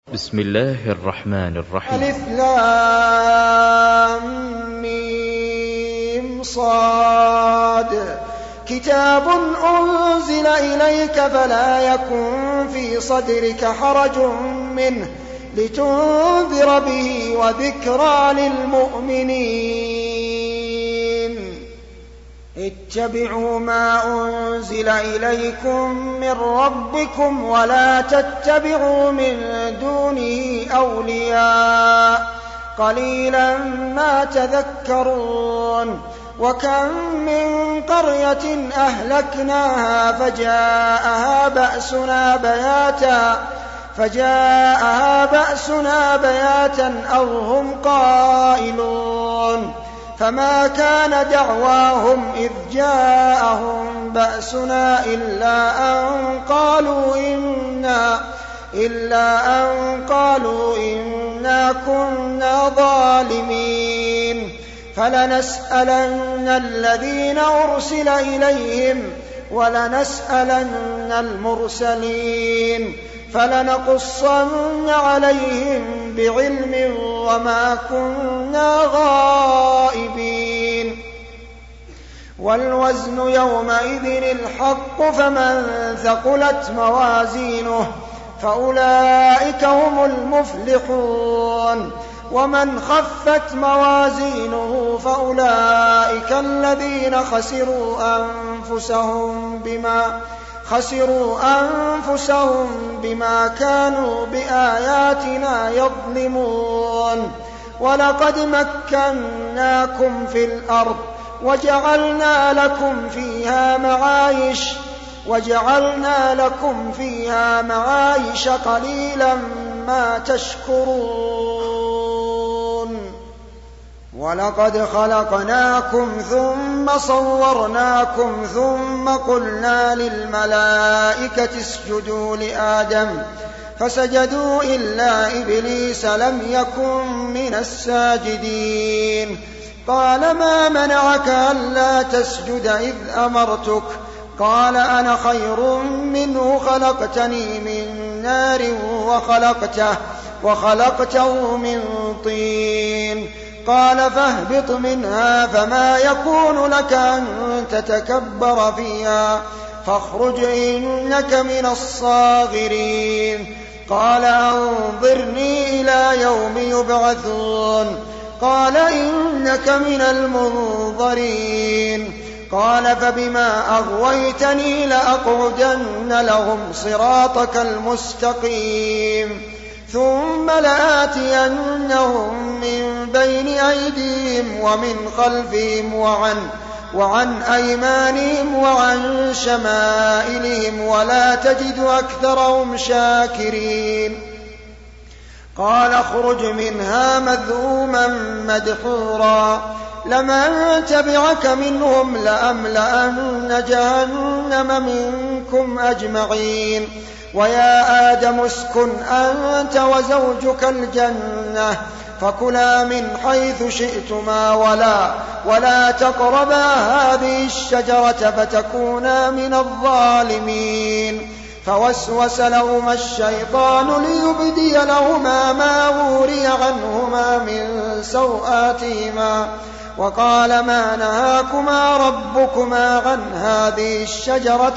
بسم الله الرحمن الرحيم. ألف لام ميم صاد. كتاب أنزل إليك فلا يكن في صدرك حرج منه لتنذر به وذكرى للمؤمنين. اتبعوا ما أنزل إليكم من ربكم ولا تتبعوا من دونه أولياء قليلا ما تذكرون. وكم من قرية أهلكناها فجاءها بأسنا بياتا أو هم قائلون. فما كان دعواهم إذ جاءهم بأسنا إلا أن قالوا إنا كنا ظالمين. فلنسألن الذين أرسل إليهم ولنسألن المرسلين فلنقصن عليهم بعلم وما كنا غائبين. والوزن يومئذ الحق فمن ثقلت موازينه فأولئك هم المفلحون. ومن خفت موازينه فأولئك الذين خسروا أنفسهم بما كانوا بآياتنا يظلمون. ولقد مكناكم في الأرض وجعلنا لكم فيها معايش قليلا ما تشكرون. ولقد خلقناكم ثم صورناكم ثم قلنا للملائكة اسجدوا لآدم فسجدوا إلا إبليس لم يكن من الساجدين. قال ما منعك ألا تسجد إذ أمرتك؟ قال أنا خير منه خلقتني من نار وخلقته من طين. قال فاهبط منها فما يكون لك أن تتكبر فيها فاخرج إنك من الصاغرين. قال أنظرني إلى يوم يبعثون. قال إنك من المنظرين. قال فبما أغويتني لأقعدن لهم صراطك المستقيم ثم لآتينهم من بين أيديهم ومن خلفهم وعن أيمانهم وعن شمائلهم ولا تجد أكثرهم شاكرين. قال اخرج منها مذءوما مدحورا لمن تبعك منهم لأملأن جهنم منكم أجمعين. ويا آدم اسكن أنت وزوجك الجنة فكلا من حيث شئتما ولا تقربا هذه الشجرة فتكونا من الظالمين. فوسوس لهما الشيطان ليبدي لهما ما وري عنهما من سوآتهما وقال ما نهاكما ربكما عن هذه الشجرة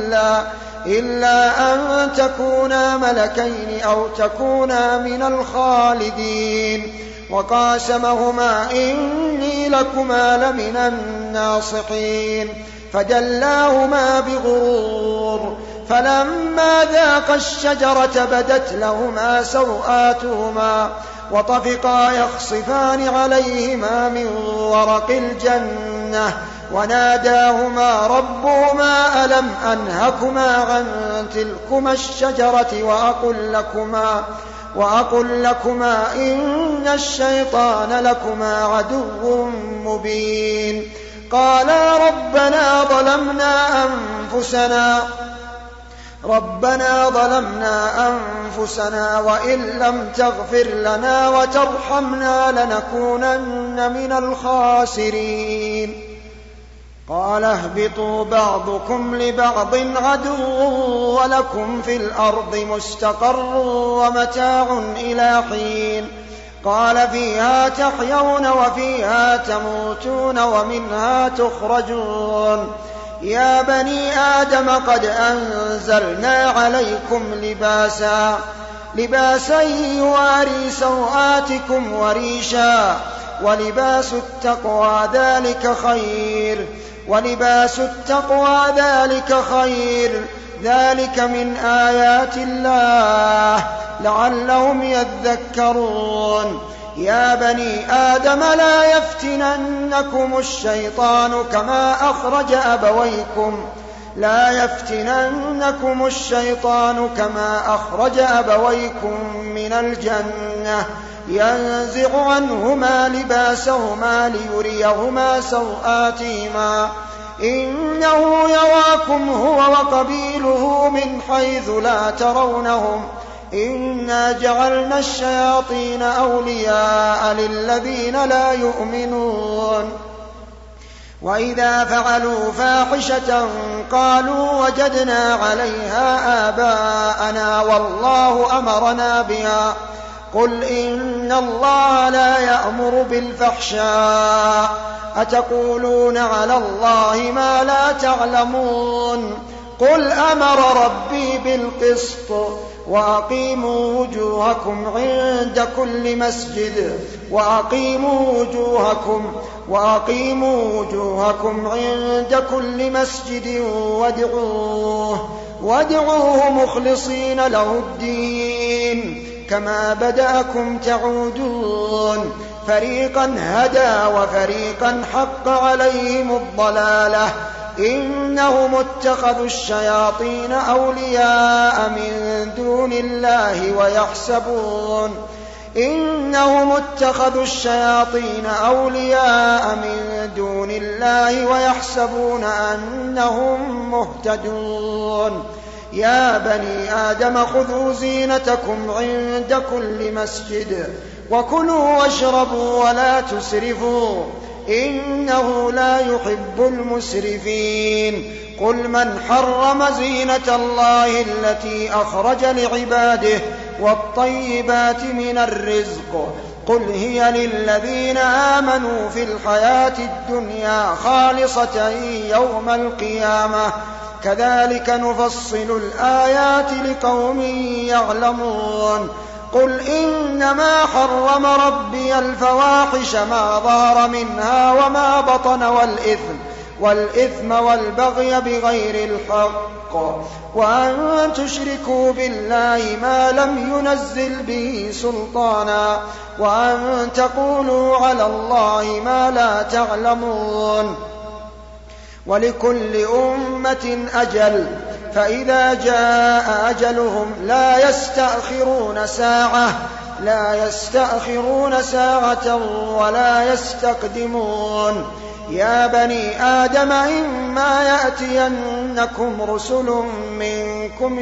إلا أن تكونا ملكين أو تكونا من الخالدين. وقاسمهما إني لكما لمن الناصحين فدلاهما بغرور. فلما ذاقا الشجرة بدت لهما سوآتهما وطفقا يخصفان عليهما من ورق الجنة وناداهما ربهما ألم أنهكما عن تلكما الشجرة وأقل لكما إن الشيطان لكما عدو مبين. قالا ربنا ظلمنا أنفسنا وإن لم تغفر لنا وترحمنا لنكونن من الخاسرين. قال اهبطوا بعضكم لبعض عدو ولكم في الأرض مستقر ومتاع إلى حين قال فيها تحيون وفيها تموتون ومنها تخرجون يا بني آدم قد أنزلنا عليكم لباسا يواري سوآتكم وريشا ولباس التقوى ذلك خير ذلك من آيات الله لعلهم يذكرون يا بني آدم لا يفتننكم الشيطان كما أخرج أبويكم من الجنة ينزع عنهما لباسهما ليريهما سوآتهما إنه يراكم هو وقبيله من حيث لا ترونهم إنا جعلنا الشياطين أولياء للذين لا يؤمنون وإذا فعلوا فاحشة قالوا وجدنا عليها آباءنا والله أمرنا بها قل إن الله لا يأمر بالفحشاء أتقولون على الله ما لا تعلمون قل أمر ربي بالقسط وأقيموا وجوهكم عند كل مسجد وادعوه مخلصين له الدين كما بدأكم تعودون فريقا هدى وفريقا حق عليهم الضلالة إنهم اتخذوا الشياطين أولياء من دون الله ويحسبون أنهم مهتدون يا بني آدم خذوا زينتكم عند كل مسجد وكلوا واشربوا ولا تسرفوا إنه لا يحب المسرفين قل من حرم زينة الله التي أخرج لعباده والطيبات من الرزق قل هي للذين آمنوا في الحياة الدنيا خالصة يوم القيامة كذلك نفصل الآيات لقوم يعلمون قل إنما حرم ربي الفواحش ما ظهر منها وما بطن والإثم والبغي بغير الحق وأن تشركوا بالله ما لم ينزل به سلطانا وأن تقولوا على الله ما لا تعلمون ولكل أمة أجل فإذا جاء أجلهم لا يستأخرون ساعة ولا يستقدمون يا بني آدم إما يأتينكم رسل منكم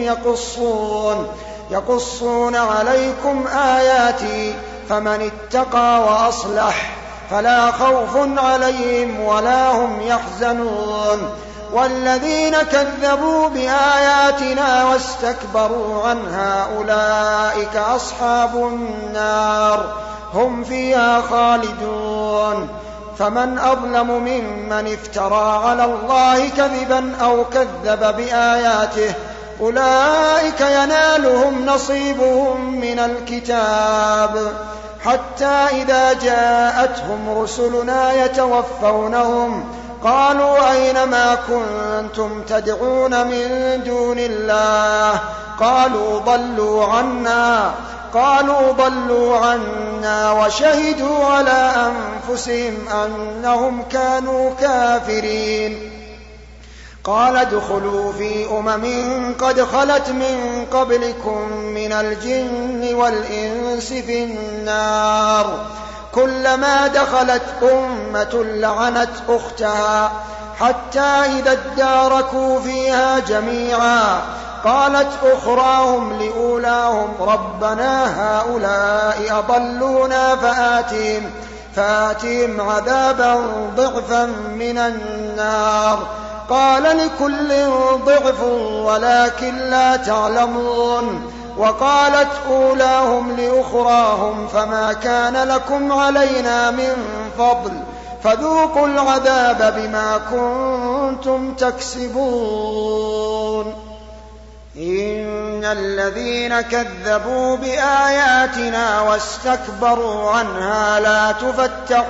يقصون عليكم آياتي فمن اتقى وأصلح فلا خوف عليهم ولا هم يحزنون والذين كذبوا بآياتنا واستكبروا عنها أولئك أصحاب النار هم فيها خالدون فمن أظلم ممن افترى على الله كذبا أو كذب بآياته أولئك ينالهم نصيبهم من الكتاب حتى إذا جاءتهم رسلنا يتوفونهم قالوا أين ما كنتم تدعون من دون الله قالوا ضلوا عنا وشهدوا على أنفسهم أنهم كانوا كافرين قال ادخلوا في قد خلت من قبلكم من الجن والإنس في النار كلما دخلت أمة لعنت أختها حتى إذا اداركوا فيها جميعا قالت أخراهم لأولاهم ربنا هؤلاء أضلونا فآتهم عذابا ضعفا من النار. قال لكل ضعف ولكن لا تعلمون. وقالت أولاهم لأخراهم فما كان لكم علينا من فضل فذوقوا العذاب بما كنتم تكسبون. إن الذين كذبوا بآياتنا واستكبروا عنها لا تفتح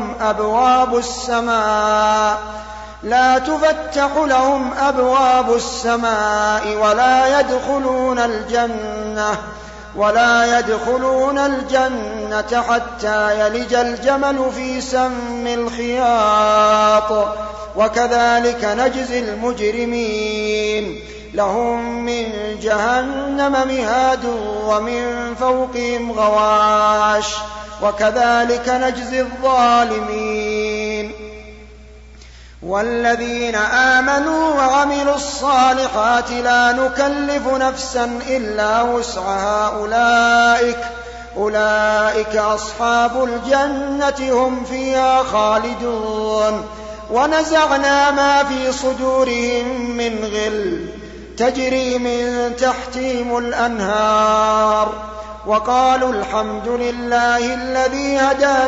لهم أبواب السماء ولا يدخلون الجنة حتى يلج الجمل في سم الخياط وكذلك نجزي المجرمين. لهم من جهنم مهاد ومن فوقهم غواش وكذلك نجزي الظالمين. والذين آمنوا وعملوا الصالحات لا نكلف نفسا إلا وسعها أولئك أصحاب الجنة هم فيها خالدون. ونزعنا ما في صدورهم من غل تجري من تحتهم الأنهار وقالوا الحمد لله الذي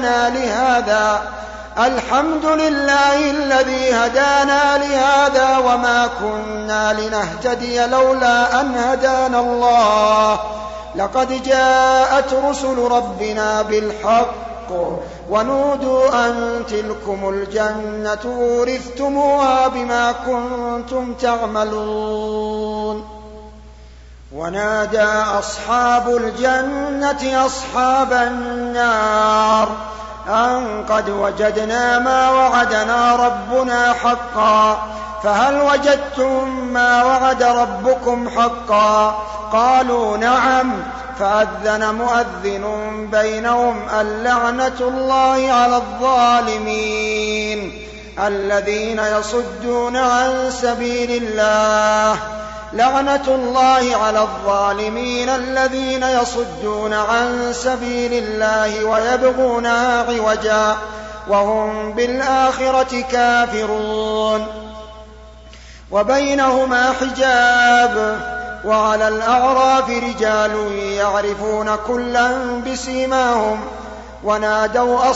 هدانا لهذا وما كنا لنهتدي لولا أن هدانا الله لقد جاءت رسل ربنا بالحق ونودوا أن تلكم الجنة أورثتموها بما كنتم تعملون. ونادى أصحاب الجنة أصحاب النار أن قد وجدنا ما وعدنا ربنا حقا فهل وجدتم ما وعد ربكم حقا؟ قالوا نعم. فأذن مؤذن بينهم اللعنة الله على الظالمين الذين يصدون عن سبيل الله. لعنة الله على الظالمين الذين يصدون عن سبيل الله ويبغونها عوجا وهم بالآخرة كافرون. وبينهما حجاب. وعلى الأعراف رجال يعرفون كلا بسيماهم ونادوا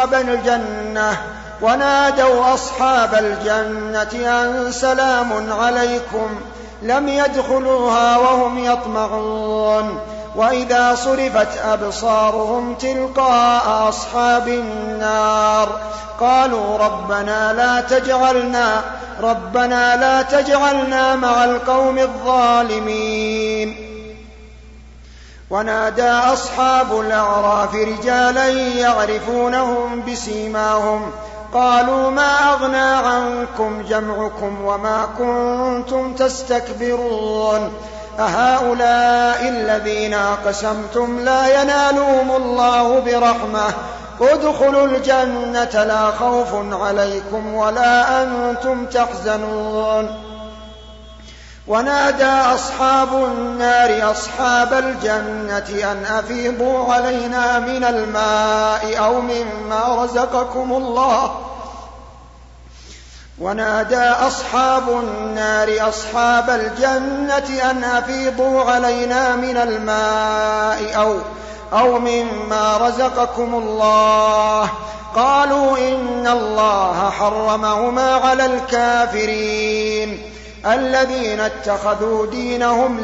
أصحاب الجنة أن سلام عليكم لم يدخلوها وهم يطمعون. وإذا صرفت أبصارهم تلقاء أصحاب النار قالوا ربنا لا تجعلنا مع القوم الظالمين. ونادى أصحاب الأعراف رجالا يعرفونهم بسيماهم قالوا ما أغنى عنكم جمعكم وما كنتم تستكبرون أهؤلاء الذين أقسمتم لا ينالهم الله برحمة ادخلوا الجنة لا خوف عليكم ولا أنتم تحزنون. ونادى أصحاب النار أصحاب الجنة أن أفيضوا علينا من الماء أو مما رزقكم الله. ونادى أصحاب النار أصحاب الجنة أن أفيضوا علينا من الماء أو مما رزقكم الله. قالوا إن الله حرمهما على الكافرين الذين اتخذوا دينهم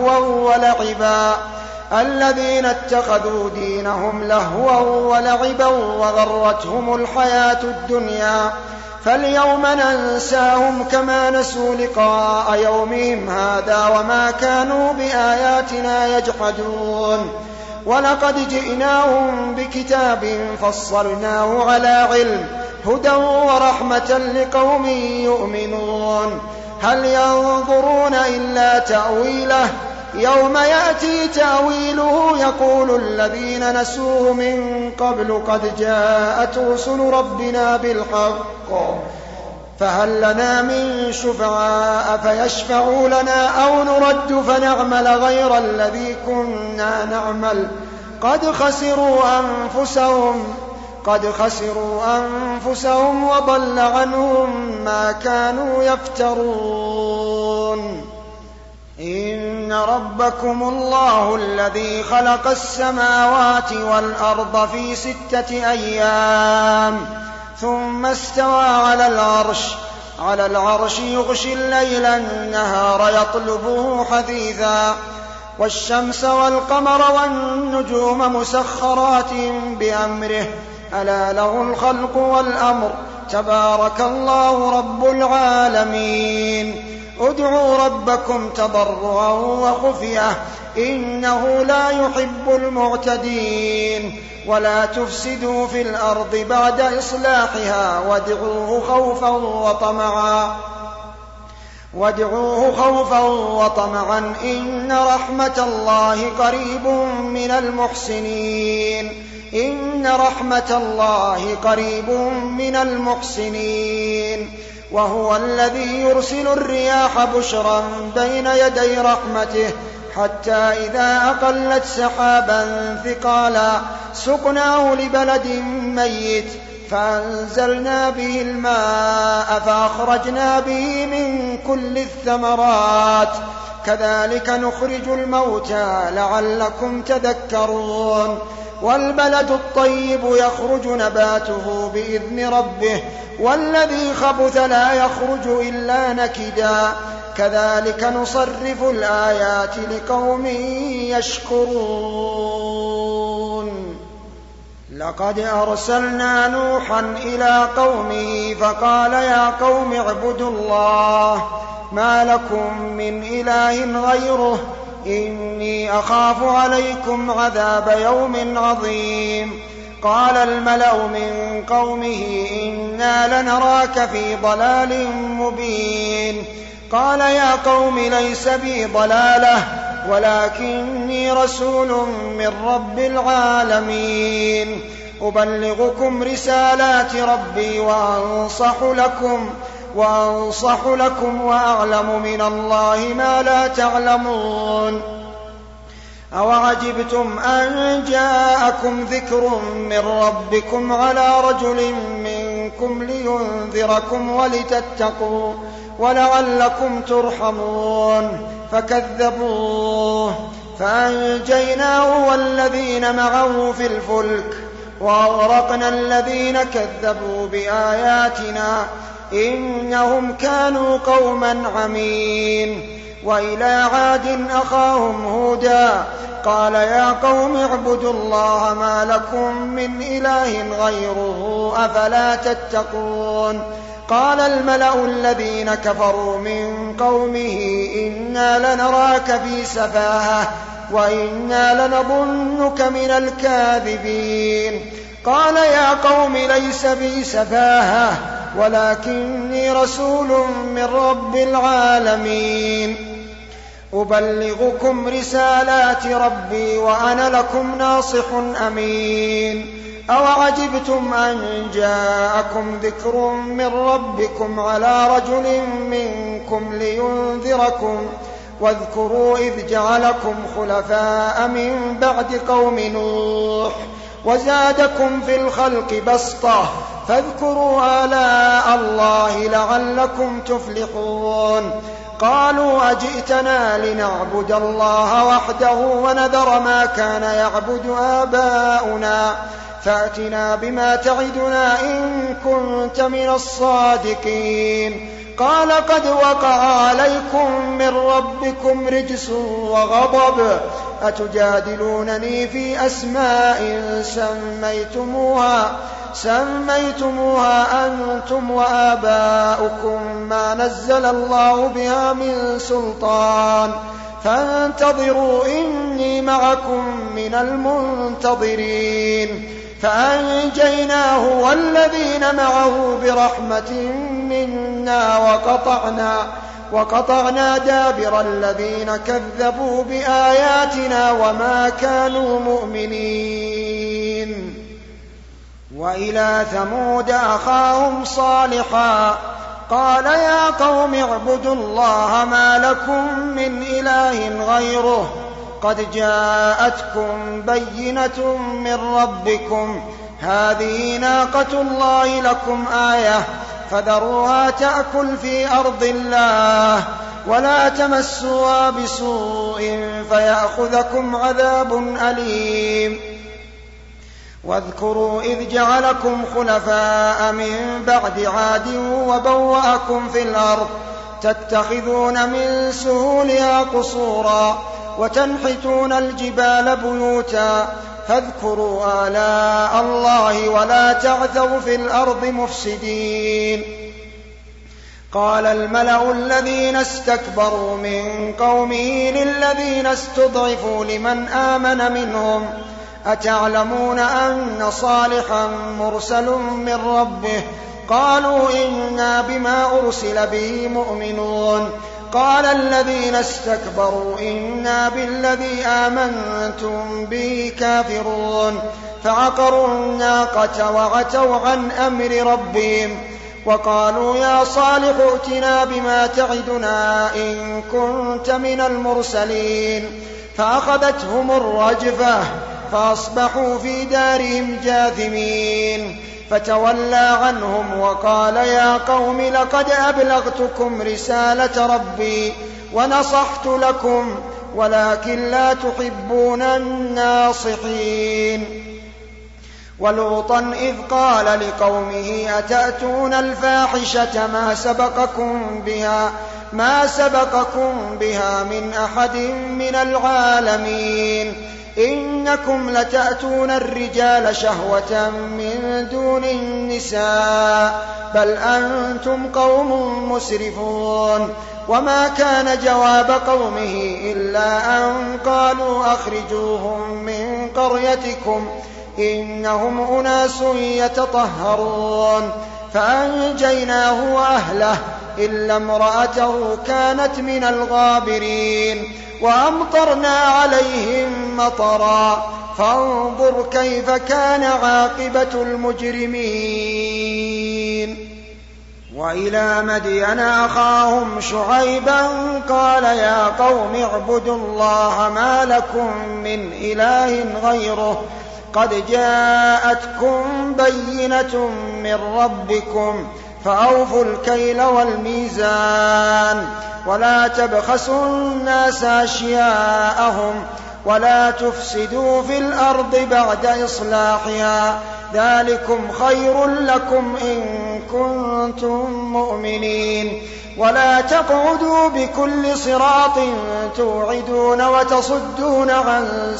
لهوا ولعبا وغرتهم الحياة الدنيا فاليوم ننساهم كما نسوا لقاء يومهم هذا وما كانوا بآياتنا يجحدون. ولقد جئناهم بكتاب فصلناه على علم هدى ورحمة لقوم يؤمنون. هل ينظرون إلا تأويله يوم يأتي تأويله يقول الذين نسوه من قبل قد جاءت رسل ربنا بالحق فهل لنا من شفعاء فيشفعوا لنا أو نرد فنعمل غير الذي كنا نعمل قد خسروا قد خسروا أنفسهم وضل عنهم ما كانوا يفترون. إن ربكم الله الذي خلق السماوات والأرض في 6 أيام ثم استوى على العرش يغشي الليل النهار يطلبه حثيثا والشمس والقمر والنجوم مسخرات بأمره ألا له الخلق والأمر تبارك الله رب العالمين. ادعوا ربكم تضرعا وخفية إنه لا يحب المعتدين. ولا تفسدوا في الأرض بعد إصلاحها وادعوه خوفا وطمعا إن رحمة الله قريب من المحسنين. إن رحمة الله قريب من المحسنين. وهو الذي يرسل الرياح بشرا بين يدي رحمته حتى إذا أقلت سحابا ثقالا سقناه لبلد ميت فأنزلنا به الماء فأخرجنا به من كل الثمرات كذلك نخرج الموتى لعلكم تذكرون. والبلد الطيب يخرج نباته بإذن ربه والذي خبث لا يخرج إلا نكدا كذلك نصرف الآيات لقوم يشكرون. لقد أرسلنا نوحا إلى قومه فقال يا قوم اعبدوا الله ما لكم من إله غيره إني أخاف عليكم عذاب يوم عظيم. قال الملأ من قومه إنا لنراك في ضلال مبين. قال يا قوم ليس بي ضلالة ولكني رسول من رب العالمين أبلغكم رسالات ربي وأنصح لكم وأعلم من الله ما لا تعلمون. أوعجبتم أن جاءكم ذكر من ربكم على رجل منكم لينذركم ولتتقوا ولعلكم ترحمون فكذبوه فأنجيناه والذين معه في الفلك وأغرقنا الذين كذبوا بآياتنا إنهم كانوا قوما عمين. وإلى عاد أخاهم هودا قال يا قوم اعبدوا الله ما لكم من إله غيره أفلا تتقون. قال الملأ الذين كفروا من قومه إنا لنراك في سفاهة وإنا لنظنك من الكاذبين. قال يا قوم ليس بي سفاهة ولكني رسول من رب العالمين أبلغكم رسالات ربي وأنا لكم ناصح أمين. أوعجبتم أن جاءكم ذكر من ربكم على رجل منكم لينذركم واذكروا إذ جعلكم خلفاء من بعد قوم نوح وزادكم في الخلق بسطة فاذكروا آلاء الله لعلكم تفلحون. قالوا أجئتنا لنعبد الله وحده ونذر ما كان يعبد آباؤنا فأتنا بما تعدنا إن كنت من الصادقين. قال قد وقع عليكم من ربكم رجس وغضب أتجادلونني في أسماء سميتموها أنتم وآباؤكم ما نزل الله بها من سلطان فانتظروا إني معكم من المنتظرين. فأنجيناه والذين معه برحمة منا وقطعنا دابر الذين كذبوا بآياتنا وما كانوا مؤمنين. وإلى ثمود أخاهم صالحا قال يا قوم اعبدوا الله ما لكم من إله غيره قد جاءتكم بينة من ربكم هذه ناقة الله لكم آية فذروها تأكل في أرض الله ولا تمسوها بسوء فيأخذكم عذاب أليم. واذكروا إذ جعلكم خلفاء من بعد عاد وبوأكم في الأرض تتخذون من سهولها قصورا وتنحتون الجبال بيوتا فاذكروا آلاء الله ولا تعثوا في الأرض مفسدين. قال الملأ الذين استكبروا من قومه للذين استضعفوا لمن آمن منهم أتعلمون أن صالحا مرسل من ربه قالوا إنا بما أرسل به مؤمنون. قال الذين استكبروا إنا بالذي آمنتم به كافرون فعقروا الناقة وعتوا عن أمر ربهم وقالوا يا صالح ائتنا بما تعدنا إن كنت من المرسلين فأخذتهم الرجفة فأصبحوا في دارهم جاثمين فتولى عنهم وقال يا قوم لقد أبلغتكم رسالة ربي ونصحت لكم ولكن لا تحبون الناصحين. ولوطا إذ قال لقومه أتأتون الفاحشة ما سبقكم بها من أحد من العالمين إنكم لتأتون الرجال شهوة من دون النساء بل أنتم قوم مسرفون. وما كان جواب قومه إلا أن قالوا أخرجوهم من قريتكم إنهم أناس يتطهرون فأنجيناه وأهله إلا امرأته كانت من الغابرين وأمطرنا عليهم مطرا فانظر كيف كان عاقبة المجرمين. وإلى مدين أخاهم شعيبا قال يا قوم اعبدوا الله ما لكم من إله غيره قد جاءتكم بينة من ربكم فأوفوا الكيل والميزان ولا تبخسوا الناس أشياءهم ولا تفسدوا في الأرض بعد إصلاحها ذلكم خير لكم إن كنتم مؤمنين. ولا تقعدوا بكل صراط توعدون وتصدون عن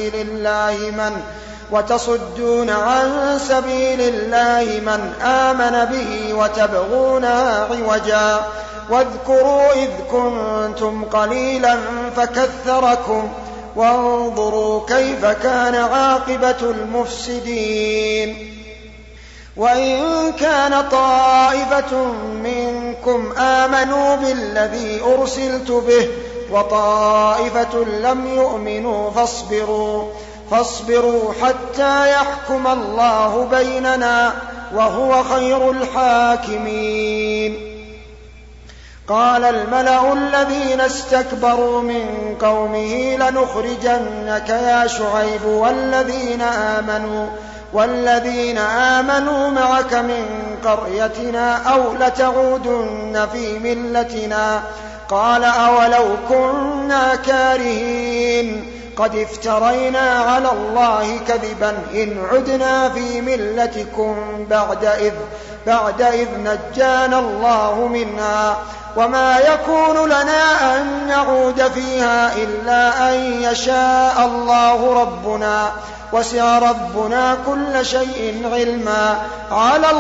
سبيل الله من آمن به وتبغونها عوجا. واذكروا إذ كنتم قليلا فكثركم وانظروا كيف كان عاقبة المفسدين. وإن كان طائفة منكم آمنوا بالذي أرسلت به وطائفة لم يؤمنوا فاصبروا حتى يحكم الله بيننا وهو خير الحاكمين. قال الملأ الذين استكبروا من قومه لنخرجنك يا شعيب والذين آمنوا معك من قريتنا أو لتعودن في ملتنا. قال أولو كنا كارهين قد افترينا على الله كذبا إن عدنا في ملتكم بعد إذ نجانا الله منها وما يكون لنا أن نعود فيها إلا أن يشاء الله ربنا وسع ربنا كل شيء علما على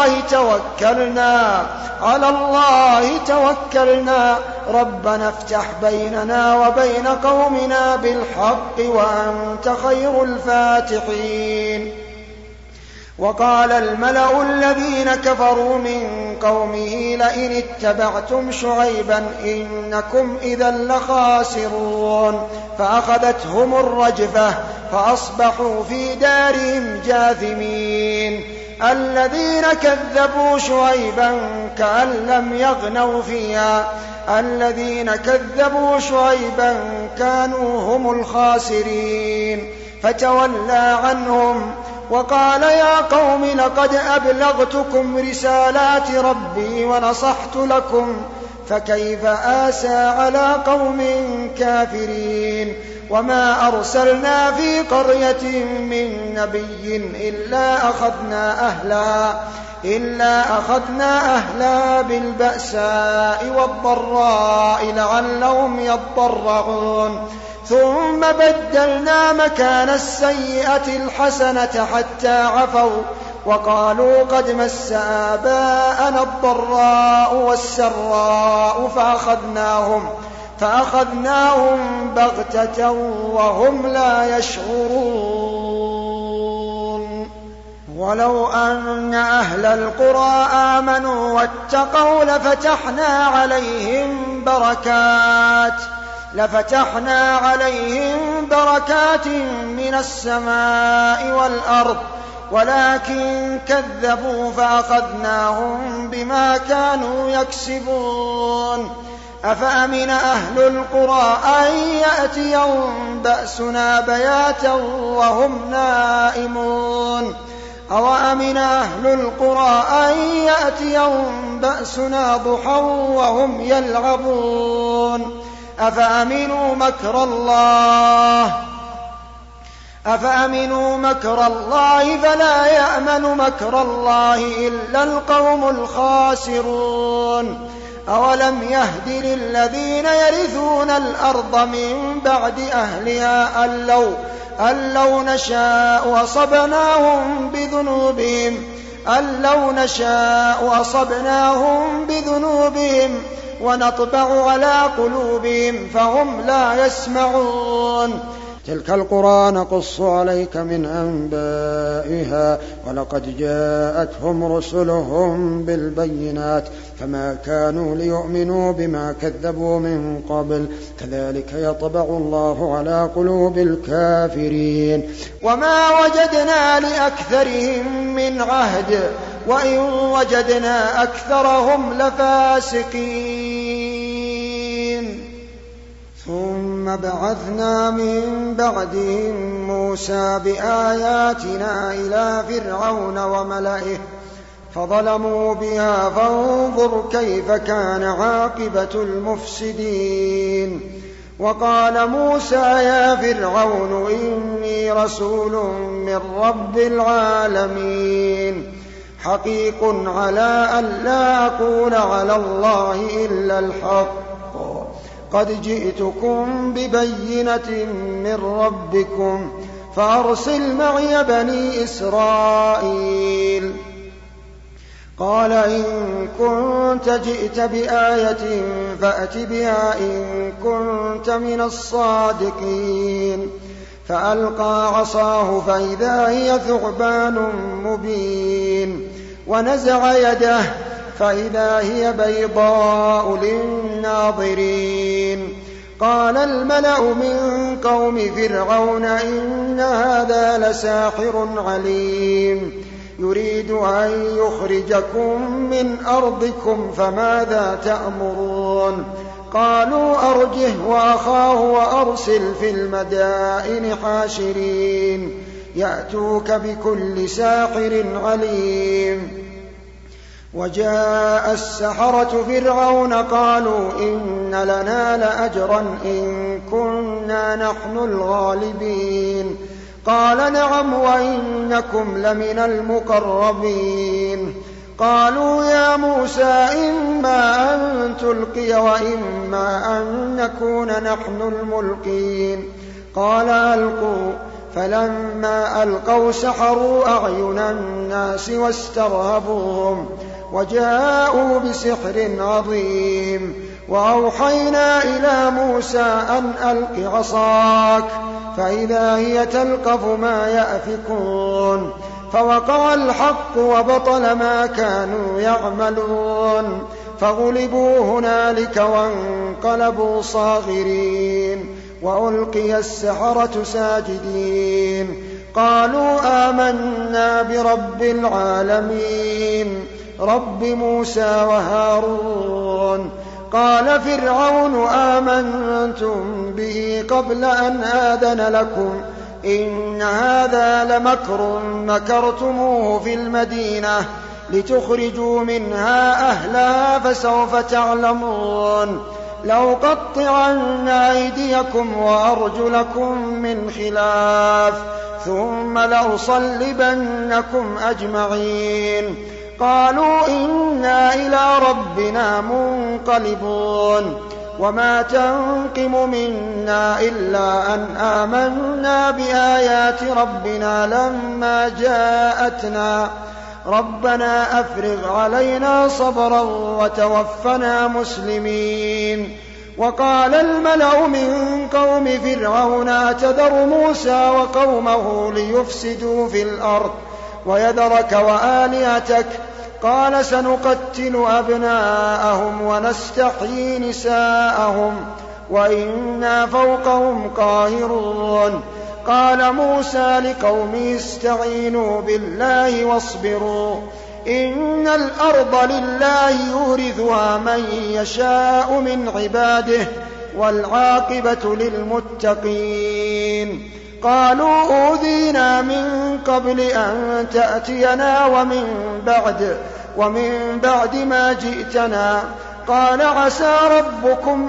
الله توكلنا ربنا افتح بيننا وبين قومنا بالحق وأنت خير الفاتحين. وقال الملأ الذين كفروا من قومه لئن اتبعتم شعيبا إنكم إذا لخاسرون فأخذتهم الرجفة فأصبحوا في دارهم جاثمين. الذين كذبوا شعيبا كأن لم يغنوا فيها الذين كذبوا شعيبا كانوا هم الخاسرين فتولى عنهم وقال يا قوم لقد أبلغتكم رسالات ربي ونصحت لكم فكيف آسى على قوم كافرين وما أرسلنا في قرية من نبي إلا أخذنا أهلها بالبأساء والضراء لعلهم يضرعون ثم بدلنا مكان السيئة الحسنة حتى عفوا وقالوا قد مس آباءنا الضراء والسراء فأخذناهم بغتة وهم لا يشعرون ولو أن أهل القرى آمنوا واتقوا لفتحنا عليهم بركات من السماء والأرض ولكن كذبوا فأخذناهم بما كانوا يكسبون أفأمن أهل القرى أن يأتيهم بأسنا بياتا وهم نائمون أوأمن أهل القرى أن يأتيهم بأسنا ضحى وهم يلعبون أفأمنوا مكر الله فلا يأمن مكر الله إلا القوم الخاسرون أولم يهد للذين يرثون الأرض من بعد أهلها أن لو نشاء أصبناهم بذنوبهم ونطبع على قلوبهم فهم لا يسمعون تلك القرى نقص عليك من أنبائها ولقد جاءتهم رسلهم بالبينات فما كانوا ليؤمنوا بما كذبوا من قبل كذلك يطبع الله على قلوب الكافرين وما وجدنا لأكثرهم من عهد وإن وجدنا أكثرهم لفاسقين ثم بعثنا من بعدهم موسى بآياتنا إلى فرعون وملئه فظلموا بها فانظر كيف كان عاقبة المفسدين وقال موسى يا فرعون إني رسول من رب العالمين حقيق على أن لا أقول على الله إلا الحق قد جئتكم ببينة من ربكم فأرسل معي بني إسرائيل قال إن كنت جئت بآية فأت بها إن كنت من الصادقين فألقى عصاه فإذا هي ثعبان مبين ونزع يده فإذا هي بيضاء للناظرين قال الملأ من قوم فرعون إن هذا لساحر عليم يريد أن يخرجكم من أرضكم فماذا تأمرون قالوا أرجه وأخاه وأرسل في المدائن حاشرين يأتوك بكل ساحر عليم وجاء السحرة فرعون قالوا إن لنا لأجرا إن كنا نحن الغالبين قال نعم وإنكم لمن المقربين قالوا يا موسى إما أن تلقي وإما أن نكون نحن الملقين قال ألقوا فلما ألقوا سحروا أعين الناس واسترهبوهم وجاءوا بسحر عظيم وأوحينا إلى موسى أن ألق عصاك فإذا هي تلقف ما يأفكون فوقع الحق وبطل ما كانوا يعملون فغلبوا هنالك وانقلبوا صاغرين وألقي السحرة ساجدين قالوا آمنا برب العالمين رب موسى وهارون قال فرعون آمنتم به قبل أن آذن لكم إن هذا لمكر مكرتموه في المدينة لتخرجوا منها أهلها فسوف تعلمون لأقطعن أيديكم وأرجلكم من خلاف ثم لأصلبنكم أجمعين قالوا إنا إلى ربنا منقلبون وما تنقم منا إلا أن آمنا بآيات ربنا لما جاءتنا ربنا أفرغ علينا صبرا وتوفنا مسلمين وقال الملأ من قوم فرعون أتذر موسى وقومه ليفسدوا في الأرض ويذرك وآلهتك قال سنقتل أبناءهم ونستحيي نساءهم وإنا فوقهم قاهرون قال موسى لقومه استعينوا بالله واصبروا إن الأرض لله يورثها من يشاء من عباده والعاقبة للمتقين قالوا أوذينا من قبل أن تأتينا ومن بعد ما جئتنا قال عسى ربكم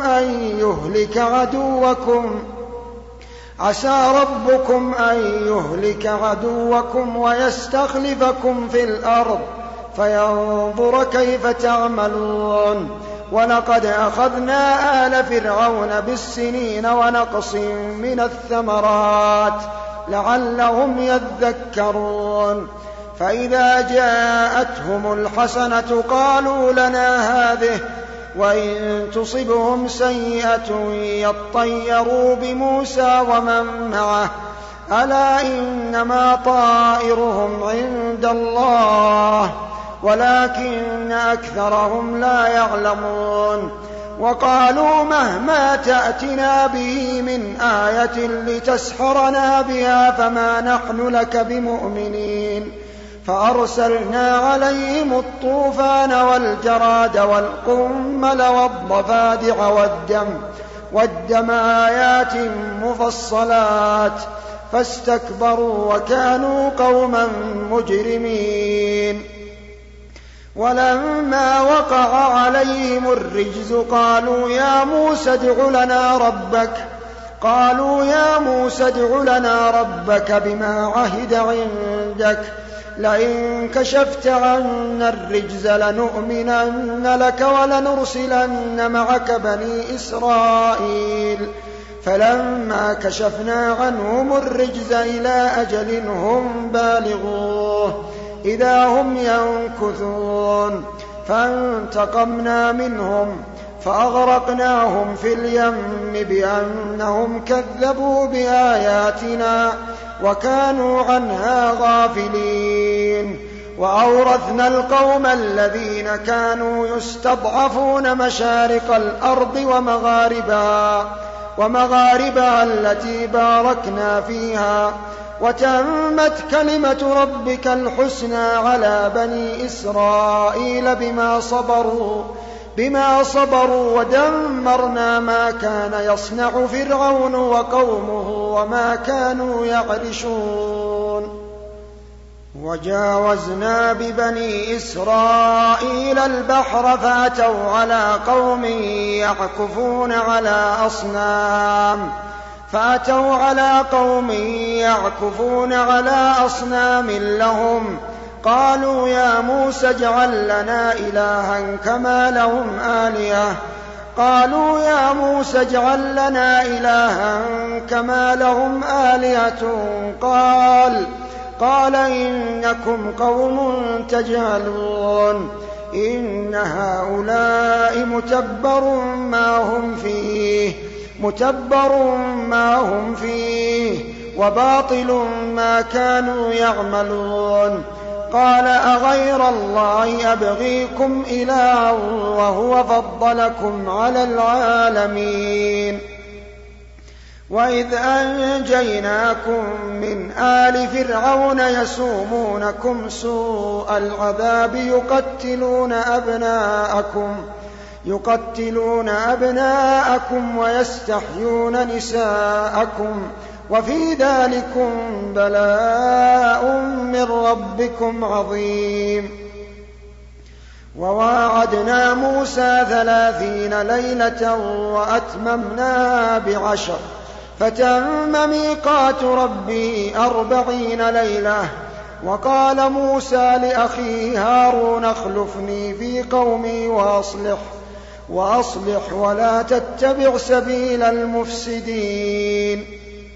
أن يهلك عدوكم ويستخلفكم في الأرض فينظر كيف تعملون ولقد أخذنا آل فرعون بالسنين ونقص من الثمرات لعلهم يذكرون فإذا جاءتهم الحسنة قالوا لنا هذه وإن تصبهم سيئة يطيروا بموسى ومن معه ألا إنما طائرهم عند الله ولكن أكثرهم لا يعلمون وقالوا مهما تأتنا به من آية لتسحرنا بها فما نحن لك بمؤمنين فأرسلنا عليهم الطوفان والجراد والقمل والضفادع والدم آيات مفصلات فاستكبروا وكانوا قوما مجرمين ولما وقع عليهم الرجز قالوا يا موسى ادع لنا ربك بما عهد عندك لئن كشفت عنا الرجز لنؤمنن لك ولنرسلن معك بني إسرائيل فلما كشفنا عنهم الرجز إلى أجل هم بالغوه إذا هم ينكثون فانتقمنا منهم فأغرقناهم في اليم بأنهم كذبوا بآياتنا وكانوا عنها غافلين وأورثنا القوم الذين كانوا يستضعفون مشارق الأرض ومغاربها التي باركنا فيها وتمت كلمة ربك الحسنى على بني إسرائيل بما صبروا ودمرنا ما كان يصنع فرعون وقومه وما كانوا يعرشون وجاوزنا ببني إسرائيل البحر فأتوا على قوم يعكفون على أصنام لهم قالوا يا موسى اجعل لنا إلها كما لهم آلهة قال إنكم قوم تجهلون إن هؤلاء متبر ما هم فيه وباطل ما كانوا يعملون قال أغير الله أبغيكم إلها وهو فضلكم على العالمين وإذ أنجيناكم من آل فرعون يسومونكم سوء العذاب يقتلون أبناءكم ويستحيون نساءكم وفي ذلكم بلاء من ربكم عظيم. وواعدنا موسى 30 ليلة وأتممنا ب10 فتم ميقات ربه 40 ليلة. وقال موسى لأخيه هارون اخلفني في قومي وأصلح ولا تتبع سبيل المفسدين.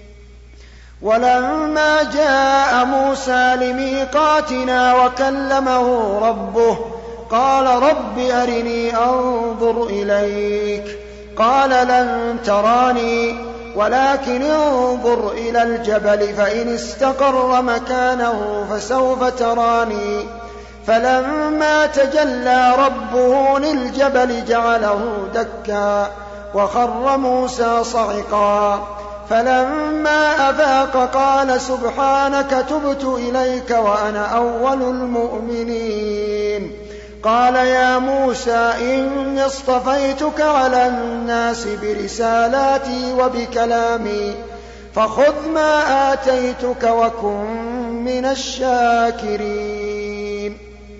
ولما جاء موسى لميقاتنا وكلمه ربه قال رب أرني أنظر إليك قال لن تراني ولكن انظر إلى الجبل فإن استقر مكانه فسوف تراني. فلما تجلى ربه للجبل جعله دكا وخر موسى صعقا. فلما أفاق قال سبحانك تبت إليك وأنا أول المؤمنين. قال يا موسى إني اصطفيتك على الناس برسالاتي وبكلامي فخذ ما آتيتك وكن من الشاكرين.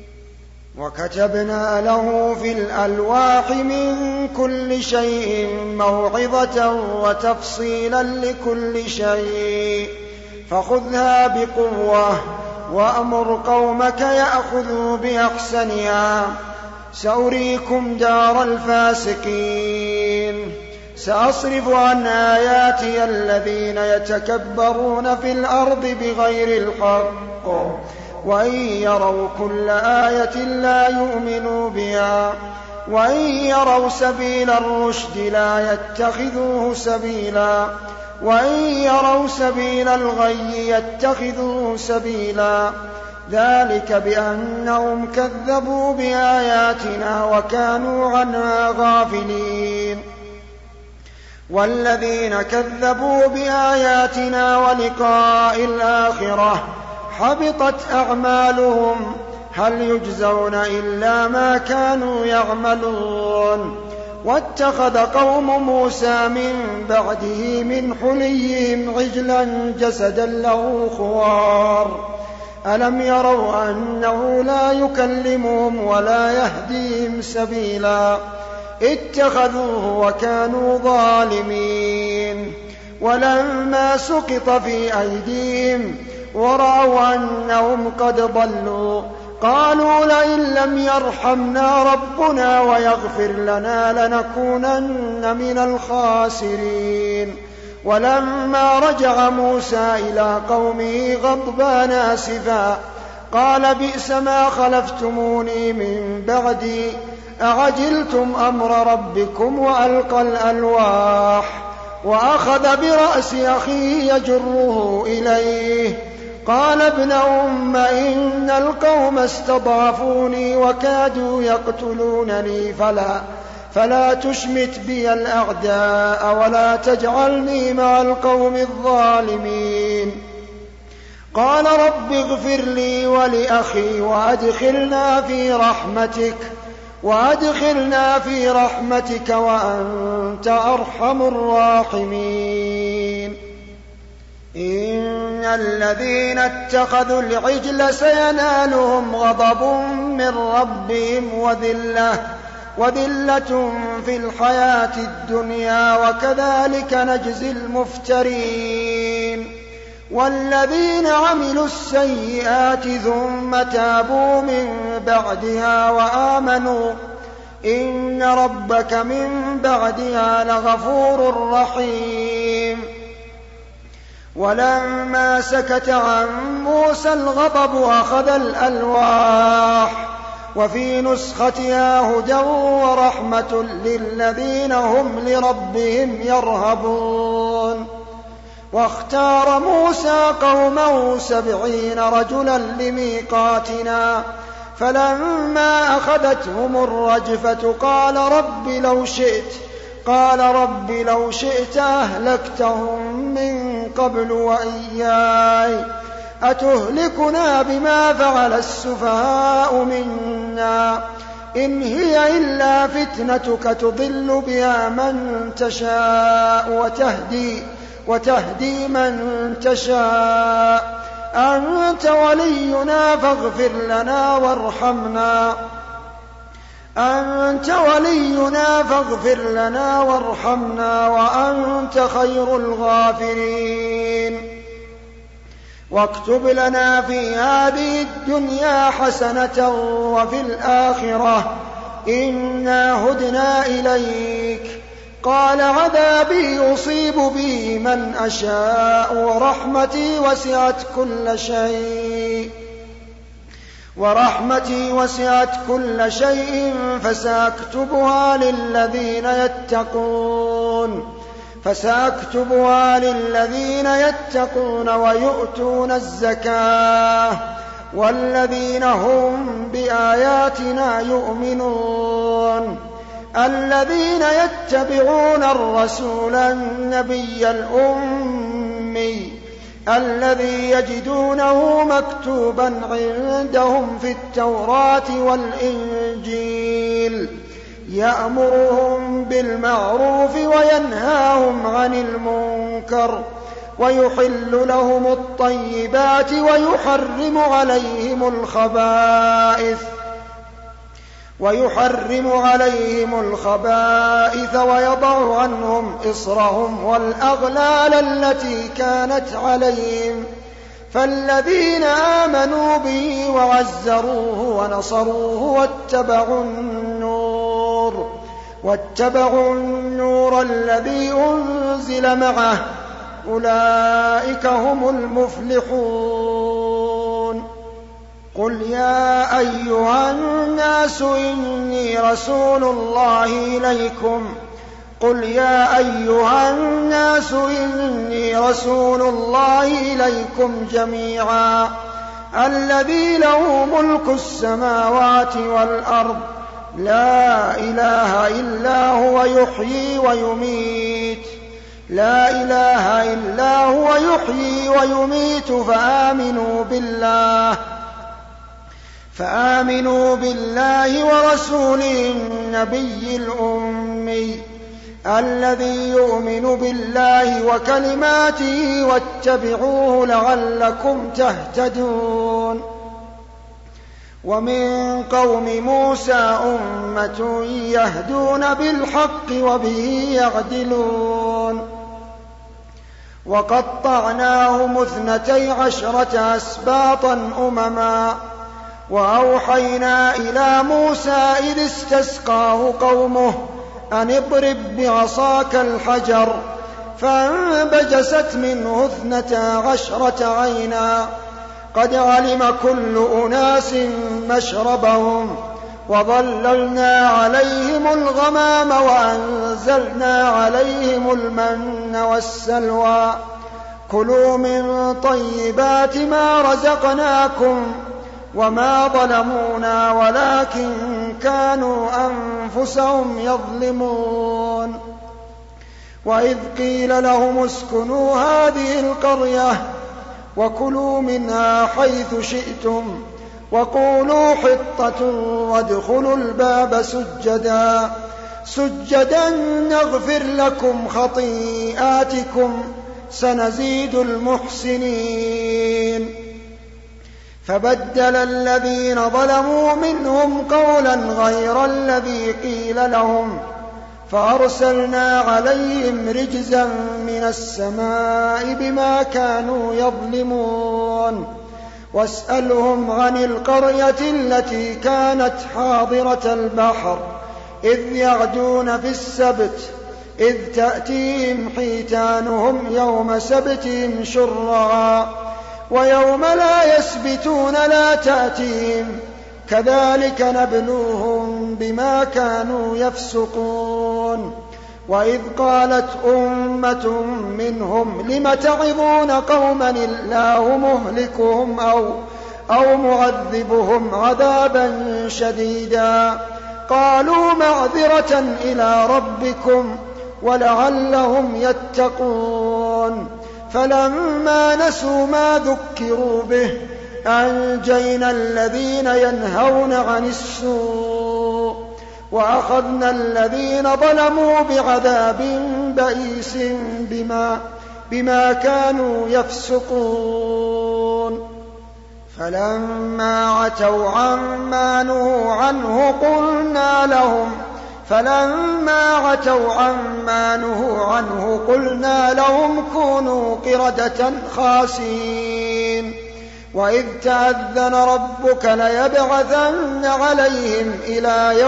وكتبنا له في الألواح من كل شيء موعظة وتفصيلا لكل شيء فخذها بقوة وأمر قومك يأخذوا بأحسنها سأريكم دار الفاسقين. سأصرف عن آياتي الذين يتكبرون في الأرض بغير الحق وإن يروا كل آية لا يؤمنوا بها وإن يروا سبيل الرشد لا يتخذوه سبيلا وإن يروا سبيل الغي يتخذوه سبيلا. ذلك بأنهم كذبوا بآياتنا وكانوا عنها غافلين. والذين كذبوا بآياتنا ولقاء الآخرة حبطت أعمالهم هل يجزون إلا ما كانوا يعملون. واتخذ قوم موسى من بعده من حليهم عجلا جسدا له خوار ألم يروا أنه لا يكلمهم ولا يهديهم سبيلا اتخذوه وكانوا ظالمين. ولما سقط في أيديهم ورأوا أنهم قد ضلوا قالوا لئن لم يرحمنا ربنا ويغفر لنا لنكونن من الخاسرين. ولما رجع موسى إلى قومه غضبان آسفا قال بئس ما خلفتموني من بعدي أعجلتم أمر ربكم وألقى الألواح وأخذ برأس أخيه يجره إليه قال ابن أم إن القوم استضعفوني وكادوا يقتلونني فلا تشمت بي الأعداء ولا تجعلني مع القوم الظالمين. قال رب اغفر لي ولأخي وأدخلنا في رحمتك وأنت أرحم الراحمين. إن الذين اتخذوا العجل سينالهم غضب من ربهم وذلة في الحياة الدنيا وكذلك نجزي المفترين. والذين عملوا السيئات ثم تابوا من بعدها وآمنوا إن ربك من بعدها لغفور رحيم. ولما سكت عن موسى الغضب أخذ الألواح وفي نسختها هدى ورحمة للذين هم لربهم يرهبون. واختار موسى قومه 70 رجلا لميقاتنا فلما أخذتهم الرجفة قال رب لو شئت أهلكتهم من قبل وإياي أتهلكنا بما فعل السفهاء منا إن هي إلا فتنتك تضل بها من تشاء وتهدي من تشاء، أنت ولينا فاغفر لنا وارحمنا، أنت ولينا فاغفر لنا وارحمنا وأنت خير الغافرين. واكتب لنا في هذه الدنيا حسنة وفي الآخرة إنا هدنا إليك. قال عذابي يصيب به من أشاء ورحمتي وسعت كل شيء فسأكتبها للذين يتقون ويؤتون الزكاة والذين هم بآياتنا يؤمنون، الذين يتبعون الرسول النبي الأمي الذي يجدونه مكتوبا عندهم في التوراة والإنجيل، يأمرهم بالمعروف وينهاهم عن المنكر ويحل لهم الطيبات ويحرم عليهم الخبائث ويضع عنهم إصرهم والأغلال التي كانت عليهم. فالذين آمنوا به وعزروه ونصروه واتبعوا النور الذي أنزل معه أولئك هم المفلحون. قل يا أيها الناس إني رسول الله إليكم جميعا الذي له ملك السماوات والأرض لا إله إلا هو يحيي ويميت فآمنوا بالله ورسوله النبي الأمي الذي يؤمن بالله وكلماته واتبعوه لعلكم تهتدون. ومن قوم موسى أمة يهدون بالحق وبه يعدلون. وقطعناهم 12 أسباطا أمما وأوحينا إلى موسى إذ استسقاه قومه أن اضرب بعصاك الحجر فانبجست منه 12 عينا قد علم كل أناس مشربهم وظللنا عليهم الغمام وأنزلنا عليهم المن والسلوى كلوا من طيبات ما رزقناكم وما ظلمونا ولكن كانوا أنفسهم يظلمون. وإذ قيل لهم اسكنوا هذه القرية وكلوا منها حيث شئتم وقولوا حطة وادخلوا الباب سجدا نغفر لكم خطيئاتكم سنزيد المحسنين. فبدل الذين ظلموا منهم قولا غير الذي قيل لهم فأرسلنا عليهم رجزا من السماء بما كانوا يظلمون. واسألهم عن القرية التي كانت حاضرة البحر إذ يعدون في السبت إذ تأتيهم حيتانهم يوم سبتهم شرعا ويوم لا يسبتون لا تأتيهم كذلك نبلوهم بما كانوا يفسقون. وإذ قالت أمة منهم لم تعظون قوما الله مهلكهم أو معذبهم عذابا شديدا قالوا معذرة إلى ربكم ولعلهم يتقون. فلما نسوا ما ذكروا به أنجينا الذين ينهون عن السوء وأخذنا الذين ظلموا بعذاب بئيس بما كانوا يفسقون. فلما عتوا عما نهوا عنه قلنا لهم كونوا قردة خاسئين. وإذ تأذن ربك ليبعثن عليهم إلى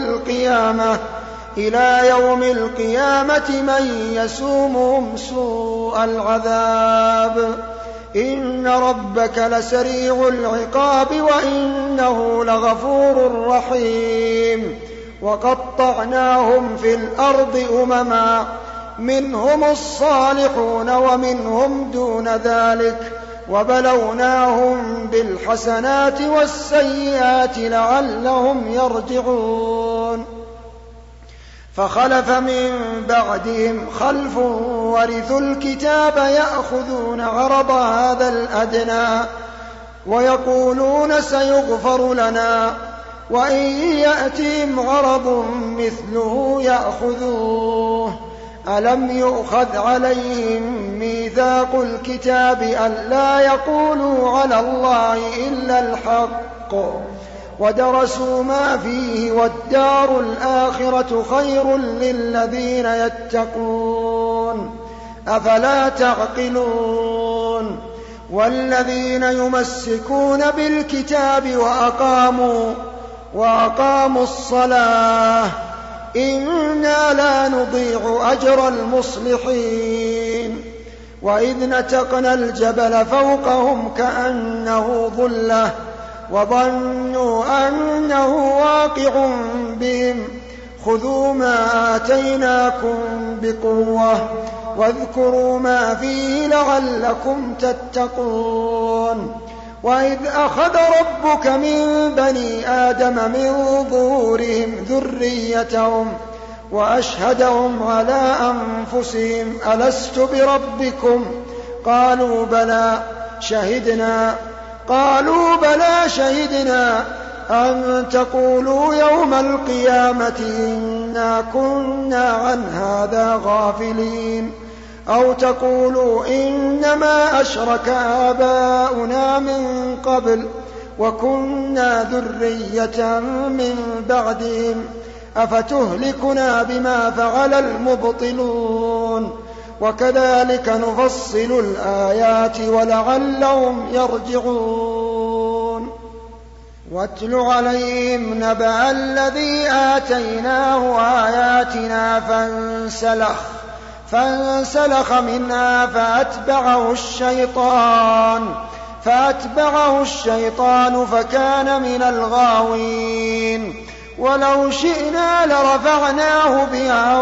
يوم القيامة من يسومهم سوء العذاب. إن ربك لسريع العقاب وإنه لغفور رحيم. وقطعناهم في الأرض أمما منهم الصالحون ومنهم دون ذلك وبلوناهم بالحسنات والسيئات لعلهم يرجعون. فخلف من بعدهم خلف ورثوا الكتاب يأخذون عرض هذا الأدنى ويقولون سيغفر لنا وإن يأتهم عرض مثله يأخذوه. ألم يؤخذ عليهم ميثاق الكتاب ألا يقولوا على الله إلا الحق ودرسوا ما فيه والدار الآخرة خير للذين يتقون أفلا تعقلون. والذين يمسكون بالكتاب وأقاموا الصلاة إنا لا نضيع أجر المصلحين. وإذ نتقنا الجبل فوقهم كأنه ظلة وظنوا أنه واقع بهم خذوا ما آتيناكم بقوة واذكروا ما فيه لعلكم تتقون. وإذ أخذ ربك من بني آدم من ظهورهم ذريتهم وأشهدهم على أنفسهم ألست بربكم قالوا بلى شهدنا أن تقولوا يوم القيامة إنا كنا عن هذا غافلين أو تقولوا إنما أشرك آباؤنا من قبل وكنا ذرية من بعدهم أفتهلكنا بما فعل المبطلون. وكذلك نفصل الآيات ولعلهم يرجعون. واتل عليهم نبأ الذي آتيناه آياتنا فانسلخ منها فأتبعه الشيطان فكان من الغاوين. ولو شئنا لرفعناه بها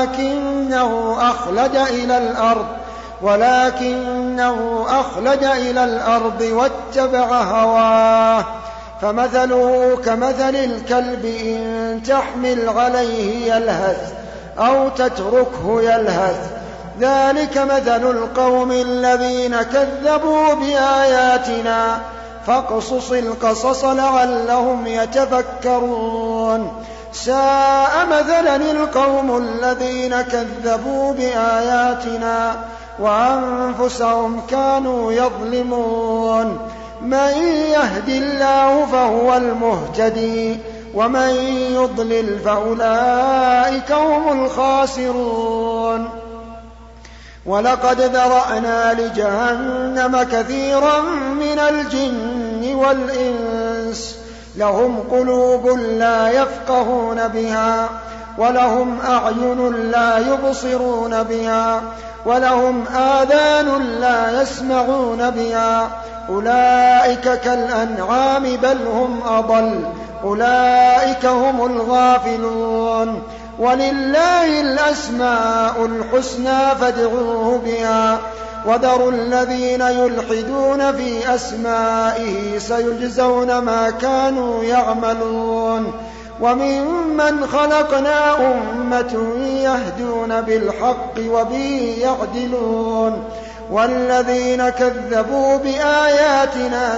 ولكنه أخلد إلى الأرض واتبع هواه فمثله كمثل الكلب إن تحمل عليه يلهث أو تتركه يلهث ذلك مثل القوم الذين كذبوا بآياتنا فاقصص القصص لعلهم يتفكرون. ساء مثلا القوم الذين كذبوا بآياتنا وأنفسهم كانوا يظلمون. من يهد الله فهو المهتدي ومن يضلل فأولئك هم الخاسرون. ولقد ذرأنا لجهنم كثيرا من الجن والإنس لهم قلوب لا يفقهون بها ولهم أعين لا يبصرون بها ولهم آذان لا يسمعون بها أولئك كالأنعام بل هم أضل أولئك هم الغافلون. ولله الأسماء الحسنى فادعوه بها وذروا الذين يلحدون في أسمائه سيجزون ما كانوا يعملون. وممن خلقنا أمة يهدون بالحق وبه يعدلون. والذين كذبوا بآياتنا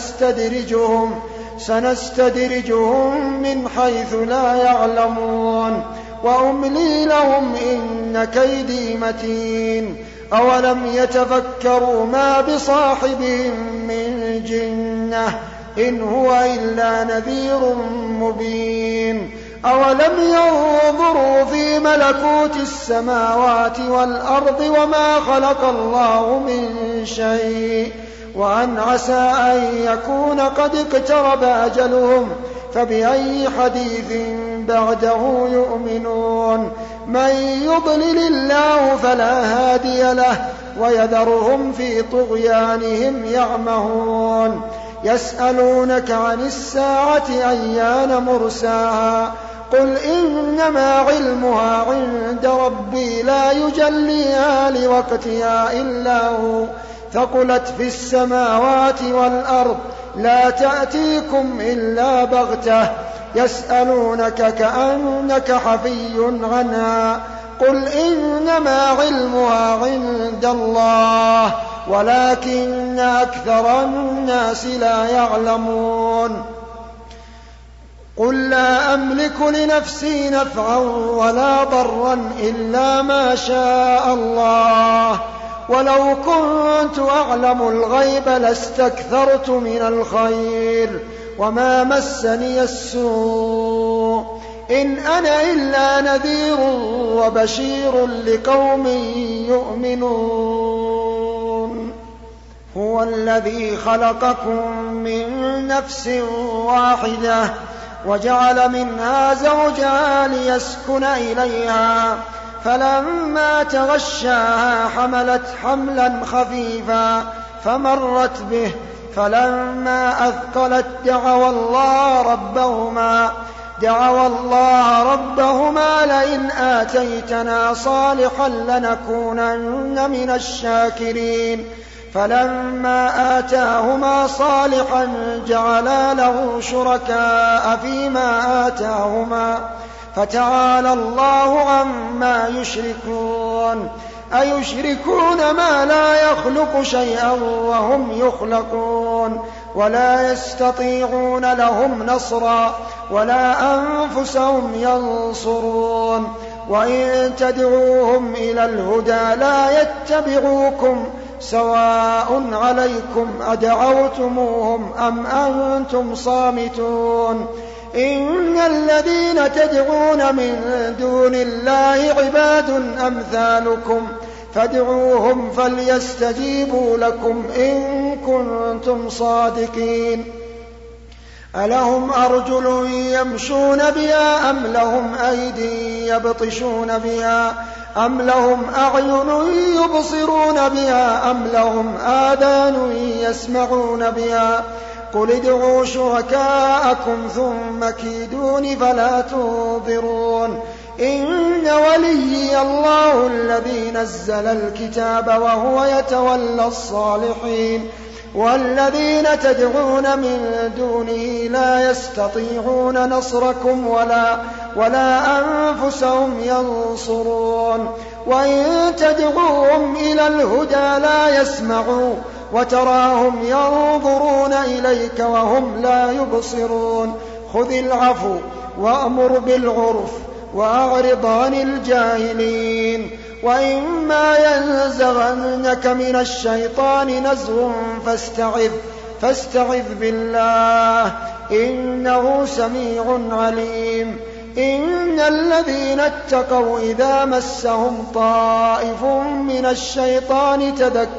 سنستدرجهم من حيث لا يعلمون وأملي لهم إن كيدي متين. أولم يتفكروا ما بصاحبهم من جنة إن هو إلا نذير مبين أولم ينظروا في ملكوت السماوات والأرض وما خلق الله من شيء وأن عسى أن يكون قد اقترب أجلهم فبأي حديث بعده يؤمنون من يضلل الله فلا هادي له ويذرهم في طغيانهم يعمهون يسألونك عن الساعة أيان مرساها قل إنما علمها عند ربي لا يجليها لوقتها إلا هو ثقلت في السماوات والأرض لا تأتيكم إلا بغتة يسألونك كأنك حفي عنها قل إنما علمها عند الله ولكن أكثر الناس لا يعلمون قل لا أملك لنفسي نفعا ولا ضرا إلا ما شاء الله ولو كنت أعلم الغيب لاستكثرت من الخير وما مسني السوء إن أنا إلا نذير وبشير لقوم يؤمنون هو الذي خلقكم من نفس واحدة وجعل منها زوجها ليسكن إليها فلما تغشاها حملت حملا خفيفا فمرت به فلما أثقلت دعوا الله ربهما لئن آتيتنا صالحا لنكونن من الشاكرين فلما آتاهما صالحا جعلا له شركاء فيما آتاهما فتعالى الله عما يشركون أيشركون ما لا يخلق شيئا وهم يخلقون ولا يستطيعون لهم نصرا ولا أنفسهم ينصرون وإن تدعوهم إلى الهدى لا يتبعوكم سواء عليكم أدعوتموهم أم أنتم صامتون إن الذين تدعون من دون الله عباد أمثالكم فادعوهم فليستجيبوا لكم إن كنتم صادقين ألهم أرجل يمشون بها أم لهم أيدي يبطشون بها أم لهم أعين يبصرون بها أم لهم آذان يسمعون بها قل ادعوا شركاءكم ثم كيدون فلا تنظرون إن وليي الله الذي نزل الكتاب وهو يتولى الصالحين والذين تدعون من دونه لا يستطيعون نصركم ولا أنفسهم ينصرون وإن تدعوهم إلى الهدى لا يسمعوا وتراهم ينظرون إليك وهم لا يبصرون خذ العفو وأمر بالعرف وأعرض عن الجاهلين وإما ينزغنك من الشيطان نزغ فاستعذ بالله إنه سميع عليم إن الذين اتقوا إذا مسهم طائف من الشيطان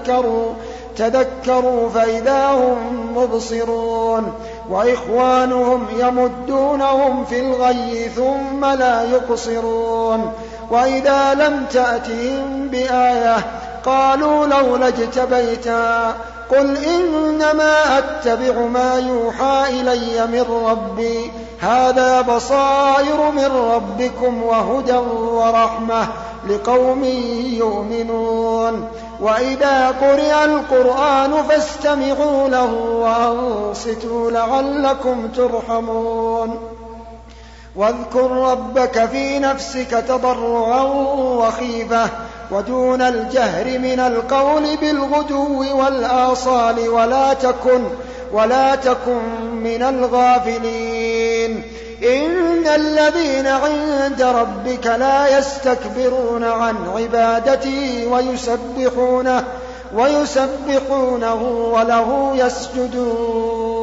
تذكروا فإذا هم مبصرون وإخوانهم يمدونهم في الغي ثم لا يقصرون وإذا لم تأتهم بآية قالوا لولا اجتبيتها قل إنما أتبع ما يوحى إلي من ربي هذا بصائر من ربكم وهدى ورحمة لقوم يؤمنون وإذا قرئ القرآن فاستمعوا له وأنصتوا لعلكم ترحمون واذكر ربك في نفسك تضرعا وخيفة ودون الجهر من القول بالغدو والآصال ولا تكن من الغافلين إن الذين عند ربك لا يستكبرون عن عبادته ويسبحونه وله يسجدون